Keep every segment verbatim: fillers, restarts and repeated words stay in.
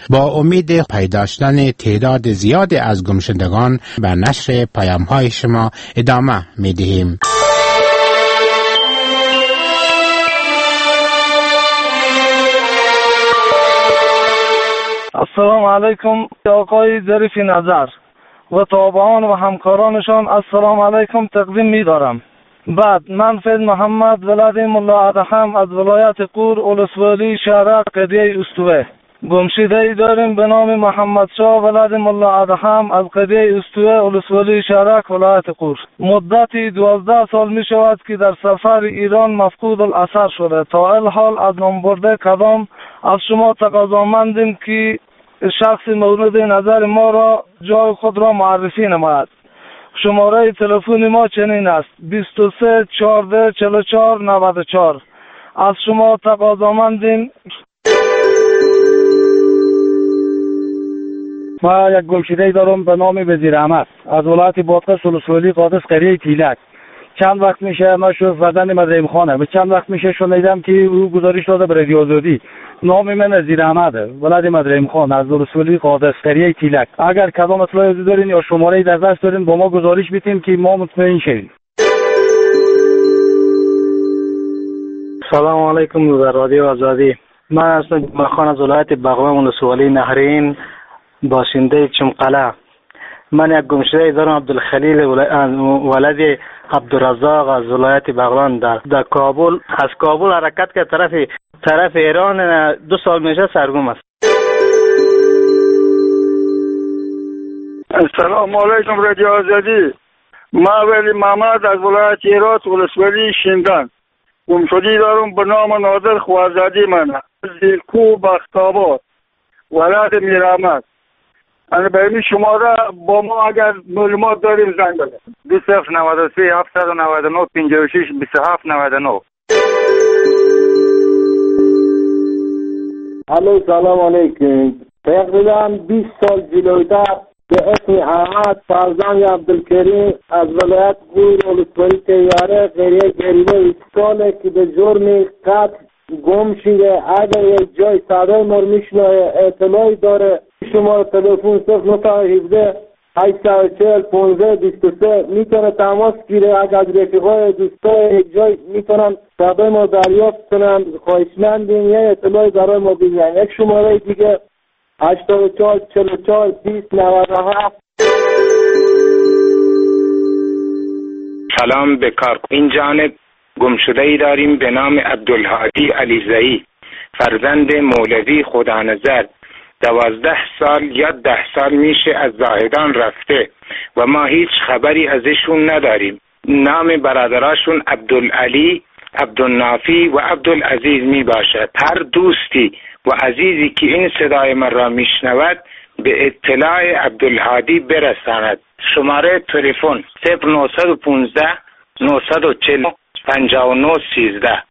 با امید پیدا شدن تعداد زیادی از گمشدگان به نشر پیام‌های شما ادامه می‌دهیم. السلام علیکم آقای ظریف نظر و تابعان و همکارانشان، السلام علیکم تقدیم می دارم. بعد من فیض محمد ولد ملا ادهم از ولایت قور ولسوالی شهر قدیه استوه. گمشده ای داریم به نام محمد شاه ولد ملا ادهم از قدیه استوه ولسوالی شهر ولایت قور. مدتی دوازده سال می شود که در سفر ایران مفقود الاثر شده. تا الحال از نام برده کدام از شما تقاضامندیم که شخص مورد نظر ما را جای خود را معرفی نماید. شماره تلفن ما چنین است: بیست و سه چهارده چهل و چهار نود و چهار. از شما تقاضامندیم. ما یک گمشده دارم به نام وزیر احمد از ولایت بادغیس ولسوالی قادس قریه تیلک. چند وقت میشه ما شو فرزند مدریم خانه و چند وقت میشه شنیدم که او گزارش داده به رادیو آزادی. نام من وزیر احمد ولد مدریم خان از ولسوالی قادس قریه تیلک. اگر کدام اطلاعی دارین یا شماره در دست دارین با ما گزارش بدین که ما مطمئن شویم. سلام علیکم در رادیو آزادی. من هستم مخان از ولایت بغلان ولسوالی نهرین باشنده چمقله. من یک گمشده دارم عبدالخلیل ولد عبدالرزاق از ولایت بغلان در, در کابل. از کابل حرکت که طرف طرف ایران دو سال میشه سرگم است. السلام علیکم رادیو آزادی. ما ولی محمد از ولایت هرات ولسوالی شینگان. گمشده دارم به نام نادر خوارزادی. من از کو بختاباد ولایت میرآمد. انا به این شماره با ما اگر معلومات داریم زنگ بزنید. دو صفر نود و سه هفتصد و نود و نه پنجاه و شش بیست و هفت نود و نه. الو سلام علیکم. تقریبا بیست سال جلوتر به اسم احمد فرزند عبدالکریم از ولایت قور ولسوالی تیاره قریه گریبه ساله که به جرم قتل گم شده. اگر یک جای صدای ما میشنوه اطلاعی داره شماره تلفن صفر نه هفده هشتصد و چهل پانزده بیست و سه میتونه تماس گیره. اگر رفیقای دوستای یک جای میتونن صدای ما دریافت کنن خواهشمندیم یه اطلاعی برای ما بگیرن. یک شماره دیگه هشتاد و چهار چهل و چهار بیست نود و هفت. سلام به کار. این جانب گمشده ای داریم به نام عبدالهادی علیزئی فرزند مولوی خدا نظر. دوازده سال یا ده سال میشه از زاهدان رفته و ما هیچ خبری ازشون نداریم. نام برادراشون عبدالعلی، عبدالنافی و عبدالعزیز می باشد. هر دوستی و عزیزی که این صدای من را میشنود به اطلاع عبدالهادی برساند. شماره تلفن صفر نه یک پنج نه چهار پنجاه و نه سیزده.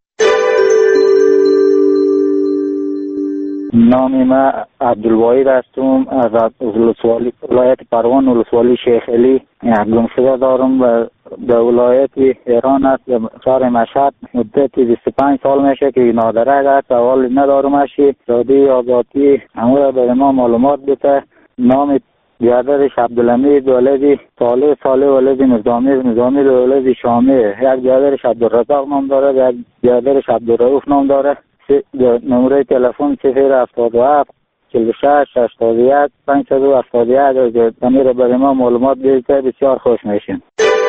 نام ما عبدالواحد هستم از ولسوالی ولایت پروان ولسوالی شیخ علی. گمشده دارم و به ولایت ایران است شهر مشهد. مدت بیست و پنج سال میشه که نادرک است. سوال ندارم اشی رادیو آزادی همه به ما معلومات بده. نام برادرش عبدالحمید ولد صالح صالح ولد نظامی نظامی ولد شامی. یک برادرش عبدالرزاق نام داره، یک برادرش عبدالرؤوف نام داره. نمره تلفن صفر هفتاد و هفت چهل و شش هشتاد و یک پانصد و هفتاد و یک. اگر تمیر برای ما معلومات بدید بسیار خوش میشیم.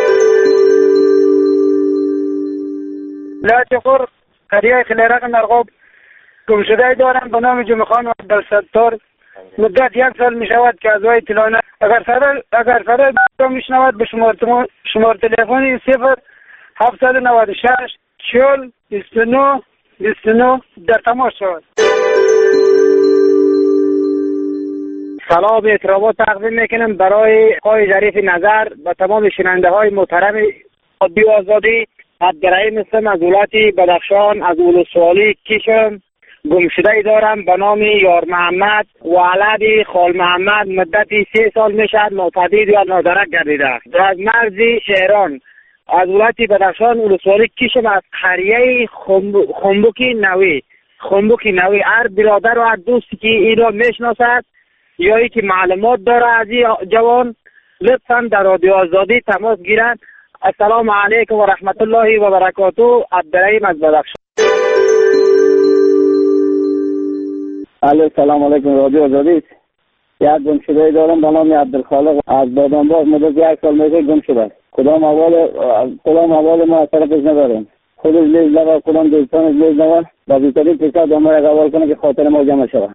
ولایت قور قریه خلیرق نرغاب گمشده دارم به نام جمعه خان عبدالستار. مدت یک سال می شود که از وی اطلاع ندارم. اگر صدای اگر صدای میشنود به شماره شماره تلفنی صفر هفتصد و نود و شش چهل بیست و نه بیست و نه در تماس شود. سلام به احترامات تقدیم میکنم برای آقای ظریف نظر و تمام شنونده های محترم رادیو آزادی. عبدالرحیم هستم از ولایت بدخشان از ولسوالی کیشم. گمشده دارم به نام یار محمد ولد خال محمد. مدتی سه سال میشد ناپدید یا نادرک گردیده است. از مرز شهران از ولایت بدخشان ولسوالی کیشم از قریه خنبوکی نوی خنبوکی نوی هر برادر و هر دوستی که این را میشناسد یا ای که معلومات داره از این جوان لطفا در رادیو آزادی تماس گیرند. السلام علیکم و رحمت الله و برکاته. عبدالرحیم از بدخشان. علیه سلام علیکم رادیو آزادی. یک گم شده دارم به نام عبدالخالق از بادامباغ. مدت یک سال میشه گم شده. کدام اول کدام اول ما طرفش نداریم. خودش لیز لگا کدام دوستانش لیز لگا و بیترین پیسا دامه را قبول کنه که خاطر ما جمع شود.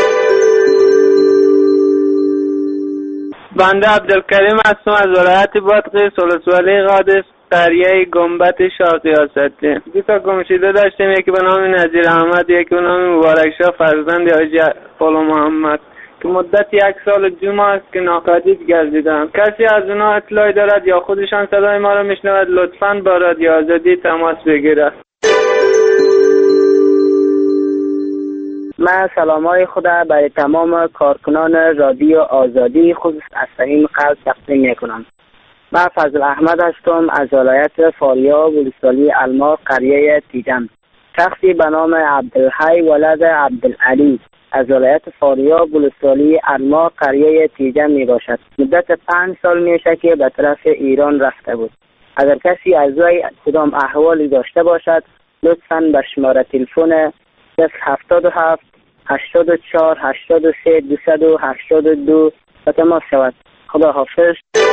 بنده عبدالکریم هستم از ولایت بادغیس ولسوالی قادس قریه گنبت شاه قیاستی. دو تا گمشده داشتیم، یکی به نام نظیر احمد، یکی به نام مبارک شاه فرزند حاجی فالو محمد که مدت یک سال و دو ماه است که ناپدید گردیدند. کسی از اونا اطلاعی دارد یا خودشان صدای ما را میشنود لطفاً با رادیو آزادی تماس بگیرد. من سلامای خدا برای تمام کارکنان رادیو آزادی خصوص از صمیم قلب تقدیم میکنم. من فضل احمد هستم از ولایت فاریاب ولسوالی الماس قریه تیجم. شخصی به نام عبدالحی ولد عبدالعلی از ولایت فاریاب ولسوالی الماس قریه تیجم می باشد. مدت پنج سال میشه که به طرف ایران رفته بود. اگر کسی از وی کدام احوالی داشته باشد لطفاً به شماره تلفن صفر هفتاد و هفت هشتاد و چهار هشتاد و سه دویست و هشتاد و دو به تماس شود. خدا حافظ.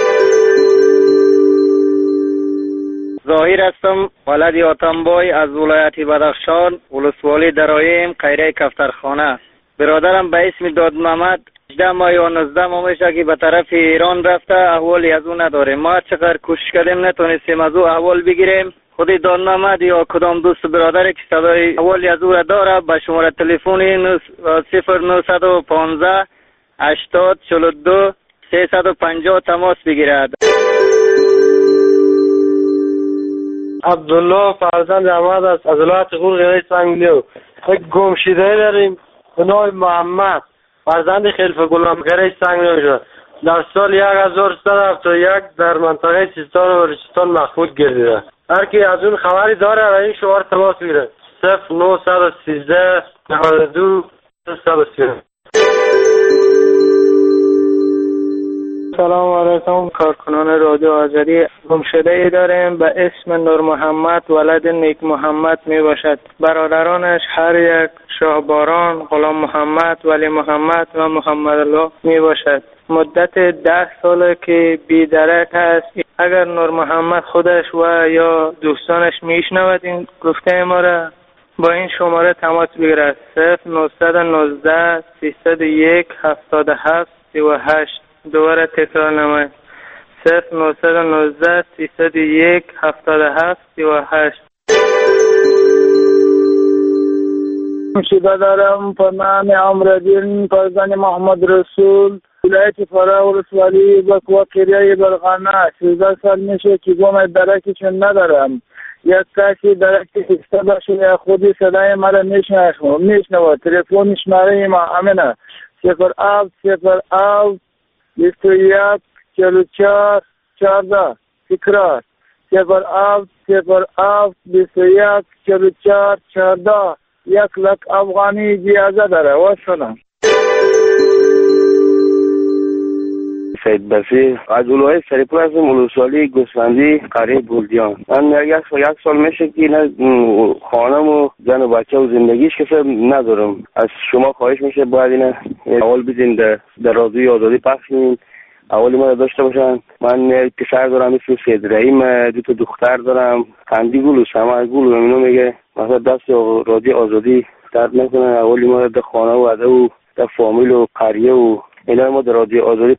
ظاهر هستم ولد آتنبای از ولایت بدخشان ولسوالی درایم قریه کفترخانه. برادرم به اسم داد محمد هجده ماه یا نوزده ماه میشه که به طرف ایران رفته، احوالی از اون نداره. ما چقدر کوشش کردیم نتونستیم از او احوال بگیریم. خودی داد محمد یا کدام دوست برادر که صدای احوالی از او را داره به شماره تلفن صفر نهصد و پانزده هشتاد چهل و دو سیصد و پنجاه تماس بگیرد. عبدالله فرزند احمد است از ولایت غور قریه سنگلیو. یک گمشده داریم به نام محمد فرزند خلیفه غلام قریه سنگلیو شد. در سال یک هزار و سیصد و هفتاد و یک در منطقه سیستان و بلوچستان مخفوق گردیده. هر کی از اون خبری داره و این شماره تماس بگیره صفر نهصد و سیزده نود و دو صد و سی. سلام علیکم کارکنان رادیو آزادی. گمشده ای داریم به اسم نور محمد ولد نیک محمد می باشد. برادرانش هر یک شاهباران، غلام محمد، ولی محمد و محمد الله می باشد. مدت ده ساله که بی‌درک است. اگر نور محمد خودش و یا دوستانش میشنود این گفته ما را با این شماره تماس بگیرد صفر نهصد و نوزده سیصد و یک هفتاد و هفت سی و هشت. دوباره تکرار نماید صفر نهصد و نوزده سیصد و یک هفتاد و هفت سی و هشت. شده دارم به نام امردین فرزند محمد رسول ولایت فرا ولسوالی بکوا کریه برغانه. سیزده سال میشه که گم درکشون ندارم. یک کسی درکی خسته باشه یا خودی صدای مرا میشنوه. تلفن شماره ما همینه صفر هفت صفر هفت بیست و یک چهل و چهار چهارده. تکرار صفر هفت صفر هفت بیست و یک چهل و چهار چهارده. یک لک افغانی اجازه داره. واسلام. سید بصیر از ولایت سریپور هستم ولسوالی گوسفندی قریه بلدیان. من یک سال یک سال میشه که نه خانم و زن و بچه و زندگیش کسی ندارم. از شما خواهش میشه باید اینه اول بدین در, در رادیوی آزادی پخش کنین، اولی ما داشته باشن. من پسر دارم اسم سید رحیم، دو تا دختر دارم قندی گل و سمر گل و اینو میگه مثلا دست رادیو آزادی درد نکنه. اولی ما در خانه و عده و در فامیل و قریه و اینا ما در رادیو آزادی.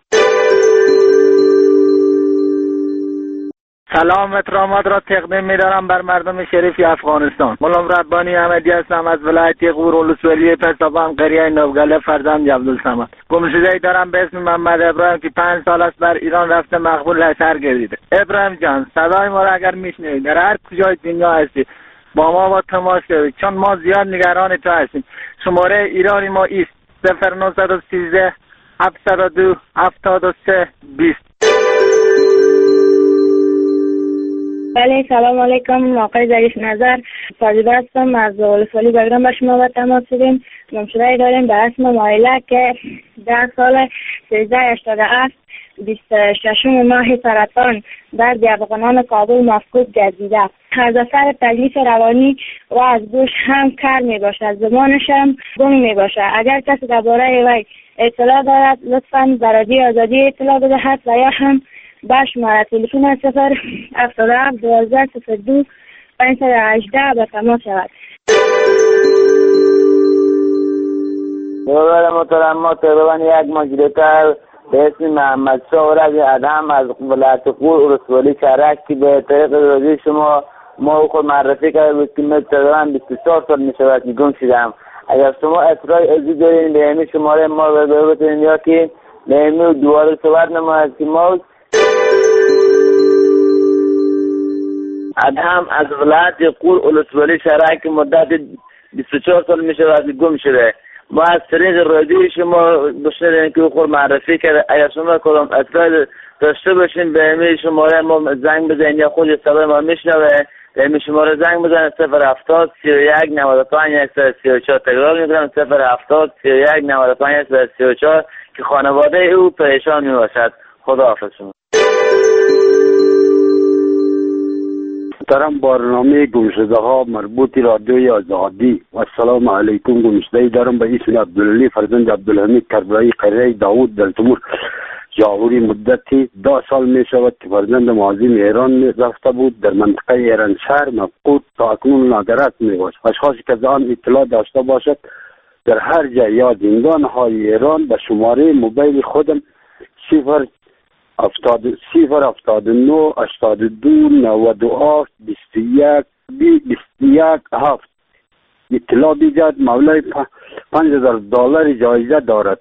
سلام احترامات را تقدیم می‌دارم بر مردم شریف افغانستان. مولام ربانی احمدی هستم از ولایت غور ولسوالی پسابان قریه نوگله فرزند عبدالصمد. گمشده‌ای دارم به اسم محمد ابراهیم که پنج سال است بر ایران رفته مقبول لشکر گردیده. ابراهیم جان صدای ما را اگر میشنوید در هر کجای دنیا هستی با ما با تماس گیرید چون ما زیاد نگران تو هستیم. شماره ایرانی ما است صفر نهصد و سیزده هفتصد و دو هفتاد و سه بیست. بله سلام علیکم آقای ظریف نظر، فاضله هستم از ولسوالی بگرام به شما با تماس شدیم. گمشده داریم به اسم مایله که در سال سیزده هشتاد و هفت بیست و ششم ماه سرطان در دیابقنان کابل مفقود گردیده. از اثر تکلیف روانی و از گوش هم کر می باشد، زبانش هم گم می باشد. اگر کسی درباره وی اطلاع دارد لطفاً در رادیو آزادی اطلاع بدهد و یا هم به شماره تلفن صفر هفتاد و هفت دوازده صفر دو پنجصد و هجده به تماس شود. برادر محترم، ما تقریبا یک مجریکر به اسم محمد شاه رضی ادهم از ولایت قور ولسوالی شهرک که به طریق رادیو شما ما خود معرفی کرده بود که من تقریبا بیست و چهار سال می شود که گم شدم. اگر شما اطلاع ازی دارین به همین شماره ما رو بتونین یا که به همین دوباره صحبت نماید که ما ادهم از ولایت قور ولسوالی شهرک که مدت بیست و چهار سال می شود که گم شده. ما از طریق رادیو شما بشنیدیم که خود معرفی کرده. اگر شما کدام اطلاع داشته باشین به همین شماره ما زنگ بزنید یا خود صدای ما میشنوه به همین شماره زنگ بزنید صفر هفتاد سی و یک نود و پنج صفر سی و چهار. تکرار میکنم صفر هفتاد سی و یک نود و پنج صفر سی و چهار که خانواده او پریشان می باشد. خدا حافظ شما. محترم برنامه گمشده ها مربوط رادیوی آزادی و السلام علیکم. گمشده دارم به اسم عبدالعلی فرزند عبدالحمید کربلایی قریه داوود دلتمور جاهوری. مدتی دو سال می شود که فرزند معظم ایران رفته بود در منطقه ایران شهر مفقود تا اکنون ناگرفت می باشد. اشخاصی که از آن اطلاع داشته باشد در هر جای یا زندان های ایران به شماره موبایل خودم صفر افتاد صفر افتاد نو اشتاد دو نود و هفت بیست یک بیست یک هفت اطلاع بیجد. مولای پنج هزار دلار جایزه دارد.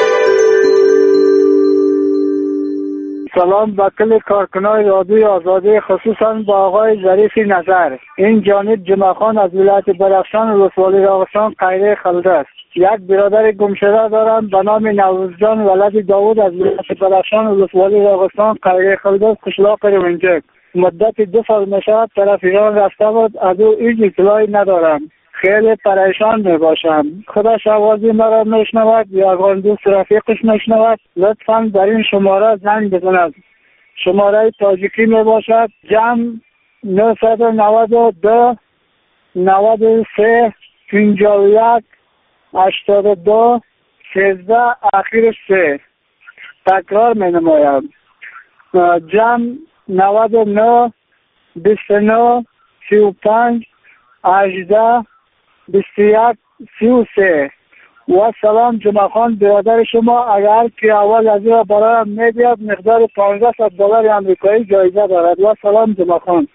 سلام به کل کارکنان رادیوی آزادی، خصوصا با آقای ظریف نظر. این جانب جمعه خان از ولایت بدخشان ولسوالی راغستان قیره خلده است. یک برادر گمشده دارم به نام نوروزجان ولد داوود از ولایت بدخشان ولسوالی راغستان قیره خلده قشلاق رونجک. مدت دو سال میشود طرف ایران رفته بود، از او هیچ اطلاعی ندارم. خیلی پریشان می باشم. خودش آوازی مرا میشنود یا اگر دوست رفیقش میشنود لطفاً در این شماره زنگ بزند. شماره تاجیکی می باشد جمع نهصد و نود و دو نود و سه پنجاه و یک هشتاد و دو سیزده آخرش سه. تکرار می نمایم جمع نود و نه بیست و نه سی و پنج هجده بیست و یک سی و سه. و سلام جمعه خان برادر شما. اگر که اول از این برایم میدید مقدار پانزده صد دلار امریکایی جایزه دارد. و سلام جمعه خان.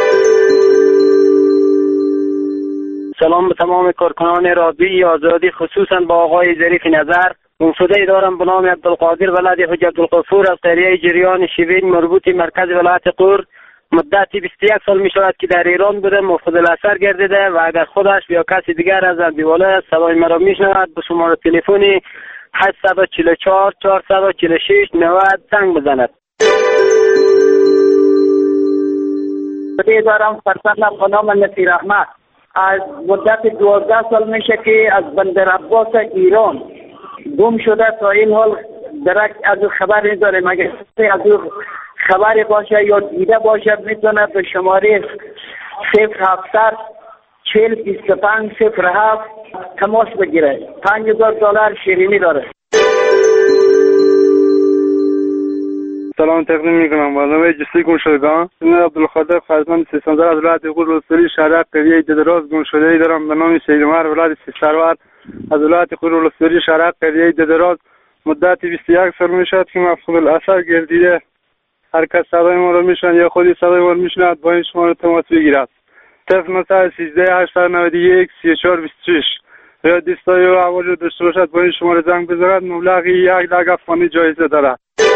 سلام به تمام کارکنان رادیوی آزادی، خصوصا با آقای ظریف نظر. گمشده دارم به نام عبدالقادر ولد حج عبدالغفور از قریه جریان شیوین مربوط مرکز ولایت قور. مدتی بیست و یک سال می شود که در ایران بوده، مفقود الاثر گردیده و اگر خودش یا کسی دیگر از اندیواله است صدای مرا می شنود به شماره تلفنی هشت چهار چهار چهار چهار شش نود زنگ بزند. گمشده دارم فرزندم به نام نصیر احمد. از مدت دوازده سال میشه که از بندر عباس ایران گم شده. تا این حال درک از خبر نداریم. اگر از خبری باشه یا دیده باشه میتونه به شماره صفر هفتاد چهل بیست و پنج صفر هفت تماس بگیره. پنج هزار دلار شیرینی داره. سلام تقدیم میکنم برنامه جسته گمشدگان. من عبدالقادر فرزند سیستانزار از ولایت قور ولسوالی شهرک قریه ددراز گمشده‌ای دارم به نام سید عمر ولد سیستروار از ولایت قور ولسوالی شهرک قریه ددراز. مدت بیست و یک سال میشد که مفقود الاثر گردیده. هر کس صدای ما رو میشنن یا خودی صدای ما رو میشنند با این شماره تماس بگیرد. صفر نهصد سیزده هشتصد و نود و یک سی و چهار بیست و شش. یا دیستایی و احوال رو داشته باشد با این شماره زنگ بزند. مبلغی یک لک افغانی جایزه دارد.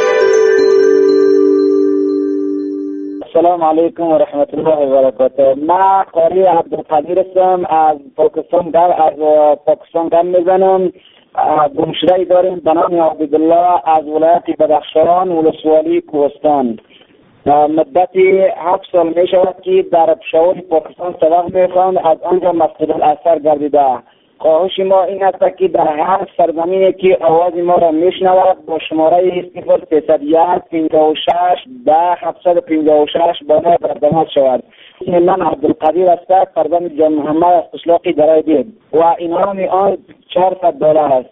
السلام علیکم و رحمت الله و برکاته. من قاری عبدالقادر هستم از پاکستان. در از پاکستان گم میزنم. گمشده داریم به نام عبدالله از ولایت بدخشان ولسوالی کوهستان. مدتی هفت سال می شود که در پشاور پاکستان سبق می خوانند، از آنجا مفقود الاثر گردیده. خواهش ما این است که در هر سرزمینی که آواز ما را میشنود با شماره صفر سیصد و یک پنجاه و شش ده هفتصد و پنجاه و شش با ما برآمد شود. من عبدالقدیر است، فرزند جان محمد از قشلاق درای دید و انعام آن چهارصد دلار است.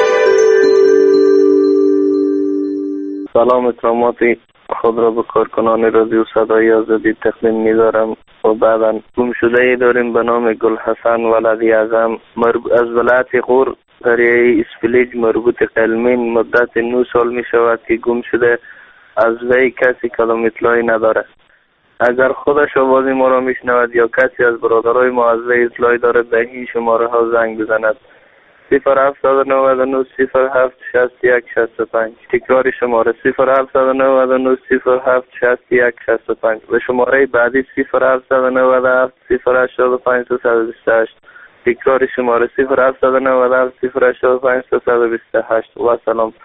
سلام اکرامات خود را به کارکنان رادیو صدای آزادی تقدیم می‌دارم و بعدا گم شده ای داریم به نام گل حسن ولدی اعظم از ولایت غور قریه اسفلیج مربوط قلمین. مدت نه سال می شود که گم شده، از وی کسی کدام اطلاعی نداره. اگر خودش آواز ما را میشنود یا کسی از برادرای ما از وی اطلاعی دارد به این شماره ها زنگ بزند: صفر هفتصد و نود و نه صفر هفت شصت یک شصت و پنج. تکرار شماره صفر هفتصد و نود و نه صفر هفت شصت یک شصت و پنج و شماره بعدی صفر هفتصد و نود و هفت صفر هشتاد و پنج سیصد و بیست و هشت. تکرار شماره صفر هفتصد و نود و هفت صفر هشتاد و پنج سیصد و بیست و هشت. و سلام.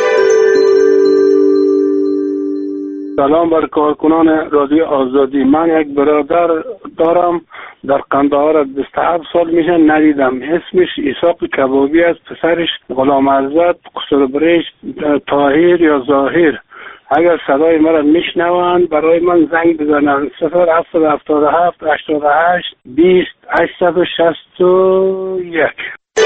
سلام بر کارکنان رادیو آزادی. من یک برادر دارم در قندهار، بیست و هفت سال میشه، ندیدم. اسمش ایساق کبابی است. پسرش غلام عزت قصربریش طاهر یا ظاهر. اگر صدای مرا میشنوند برای من زنگ بزنند: صفر هفتصد و هفتاد و هفت هشتاد و هشت بیست هشتصد و شصت و یک.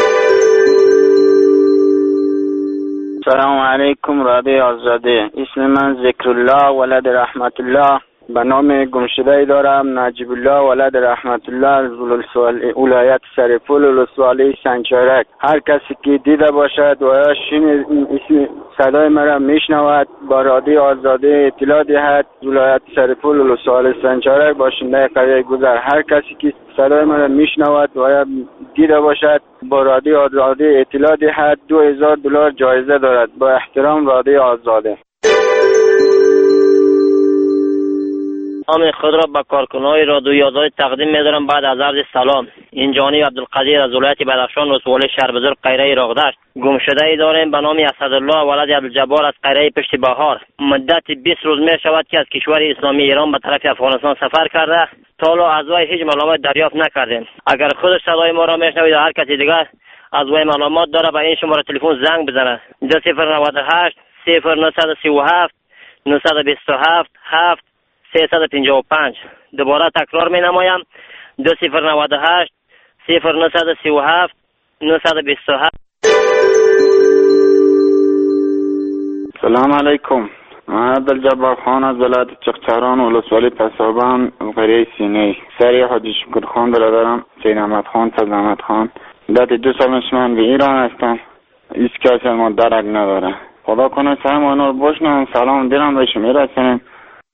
سلام علیکم رادیو آزادی. اسم من ذکرالله ولد رحمت الله. به نام گمشده دارم نجیب الله ولد رحمت الله، ولایت سرپول ولسوالی سنجرک. هر کسی که دیده باشد و یا شین اسم صدای مرا میشنود با رادیو آزادی اطلاع دهد. ولایت سرپول ولسوالی سنجرک، باشنده قریه گذر. هر کسی که صدای مرا میشنود و یا دیده باشد با رادیو آزادی اطلاع دهد. دو هزار دلار جایزه دارد. با احترام رادیو آزادی. نام خود را به کارکنان رادیوی آزادی تقدیم می‌دارم. بعد از عرض سلام، این جانب عبدالقدیر از ولایت بدخشان ولسوالی شهر بزرگ قریه راغدشت. گم شده ای داریم به نام اسدالله ولد عبدالجبار از قریه پشت بهار. مدت بیست روز می شود که از کشور اسلامی ایران به طرف افغانستان سفر کرده. تا حالا از وی هیچ معلومات دریافت نکردیم. اگر خودش صدای ما را میشنوید یا هر کسی دیگر از وی معلومات داره به این شماره تلفن زنگ بزنه: صفر نود و هشت صفر نهصد و سی و هفت نهصد و بیست و هفت هفت سیصد و پنجاه و پنج. دوباره تکرار می نمایم: دو صفر نود و هشت صفر نهصد و سی و هفت نهصد و بیست و هفت. سلام علیکم. من عبدالجبار خان از ولایت چغچران ولسوالی پسابان قریه سینه. سری حاجی شکر خان برادرم سید احمد خان سید احمد خان. مدت دو سال من به ایران هستم. هیچ کسی ما درک نداره. خدا کنه سلام آنها رو بشنن. سلام دیرم بهش میرسنیم.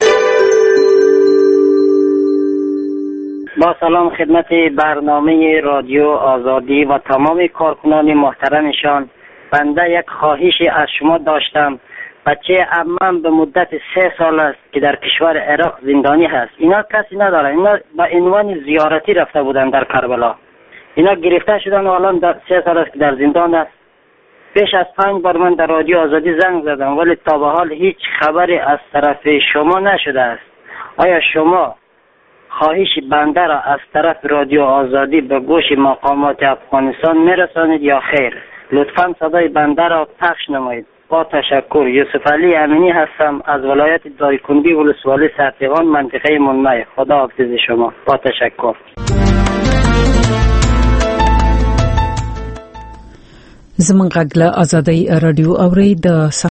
با سلام خدمت برنامه رادیو آزادی و تمام کارکنان محترمشان. بنده یک خواهشی از شما داشتم. بچه عمم به مدت سه سال است که در کشور عراق زندانی هست. اینا کسی نداره. اینا با عنوان زیارتی رفته بودن در کربلا. اینا گرفته شدن و الان در سه سال است که در زندان است. پیش از پنج بار من در رادیو آزادی زنگ زدم ولی تا به حال هیچ خبری از طرف شما نشده است. آیا شما خواهش بنده را از طرف رادیو آزادی به گوش مقامات افغانستان میرسانید یا خیر؟ لطفاً صدای بنده را پخش نمایید. با تشکر. یوسف علی امینی هستم از ولایت دایکنډي ولسوالی سرتیغان منطقه منمه. خدا حافظ شما. با تشکر. زمونږ غږ له آزادۍ رادیو اوري د